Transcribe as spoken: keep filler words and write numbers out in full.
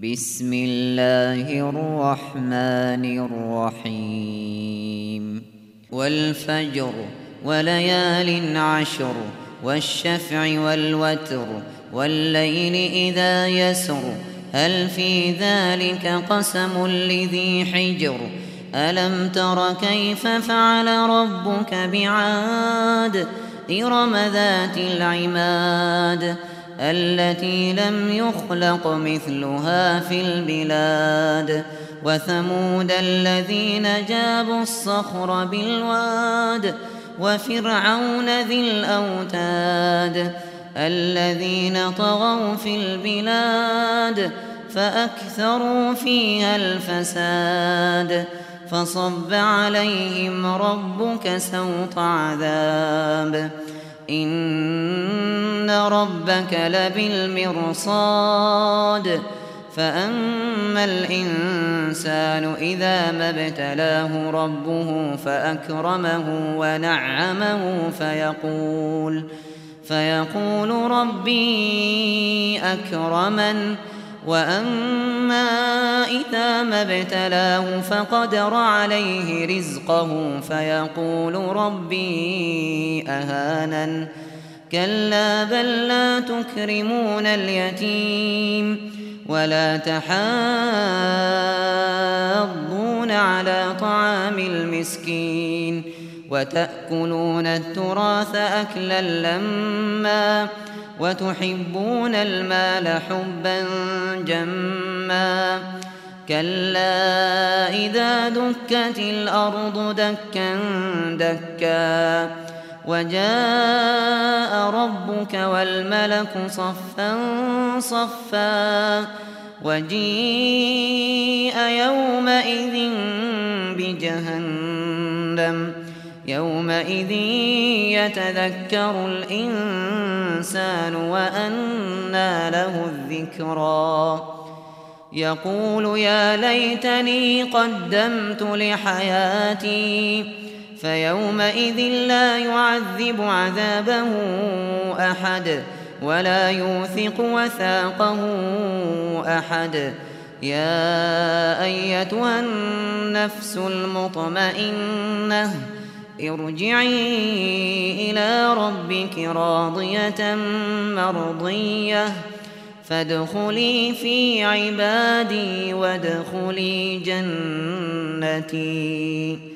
بسم الله الرحمن الرحيم والفجر وليال عشر والشفع والوتر والليل إذا يسر هل في ذلك قسم لذي حجر ألم تر كيف فعل ربك بعاد إرم ذات العماد التي لم يخلق مثلها في البلاد وثمود الذين جابوا الصخر بالواد وفرعون ذي الأوتاد الذين طغوا في البلاد فأكثروا فيها الفساد فصب عليهم ربك سوط عذاب إن ربك لبالمرصاد فأما الإنسان إذا ما ابتلاه ربه فأكرمه ونعمه فيقول فيقول ربي أكرمن وأما إذا ما ابتلاه فقدر عليه رزقه فيقول ربي أهانن كلا بل لا تكرمون اليتيم ولا تحاضون على طعام المسكين وتأكلون التراث أكلا لما وتحبون المال حبا جما كلا إذا دكت الأرض دكا دكا وجاء ربك والملك صفا صفا وجيء يومئذ بجهنم يومئذ يتذكر الإنسان وأنى له الذكرى يقول يا ليتني قدمت لحياتي فيومئذ لا يعذب عذابه أحد ولا يوثق وثاقه أحد يا أيتها النفس المطمئنة ارجعي إلى ربك راضية مرضية فادخلي في عبادي وادخلي جنتي.